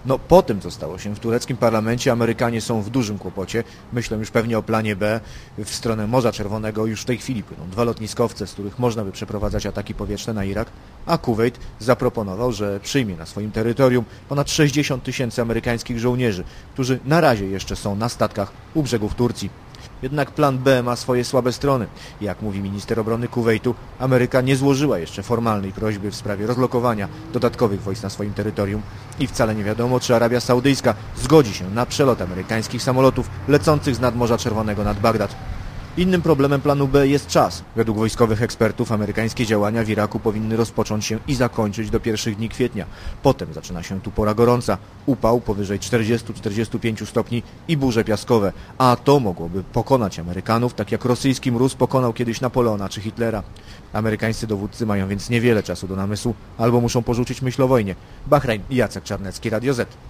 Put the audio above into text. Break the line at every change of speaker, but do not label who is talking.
No po tym, co stało się w tureckim parlamencie, Amerykanie są w dużym kłopocie. Myślę już pewnie o planie B w stronę Morza Czerwonego. Już w tej chwili płyną 2 lotniskowce, z których można by przeprowadzać ataki powietrzne na Irak, a Kuwejt zaproponował, że przyjmie na swoim terytorium ponad 60 000 amerykańskich żołnierzy, którzy na razie jeszcze są na statkach u brzegów Turcji. Jednak plan B ma swoje słabe strony. Jak mówi minister obrony Kuwejtu, Ameryka nie złożyła jeszcze formalnej prośby w sprawie rozlokowania dodatkowych wojsk na swoim terytorium i wcale nie wiadomo, czy Arabia Saudyjska zgodzi się na przelot amerykańskich samolotów lecących z nad Morza Czerwonego nad Bagdad. Innym problemem planu B jest czas. Według wojskowych ekspertów amerykańskie działania w Iraku powinny rozpocząć się i zakończyć do pierwszych dni kwietnia. Potem zaczyna się tu pora gorąca, upał powyżej 40-45 stopni i burze piaskowe, a to mogłoby pokonać Amerykanów, tak jak rosyjski mróz pokonał kiedyś Napoleona czy Hitlera. Amerykańscy dowódcy mają więc niewiele czasu do namysłu, albo muszą porzucić myśl o wojnie. Bahrain, Jacek Czarnecki, Radio Z.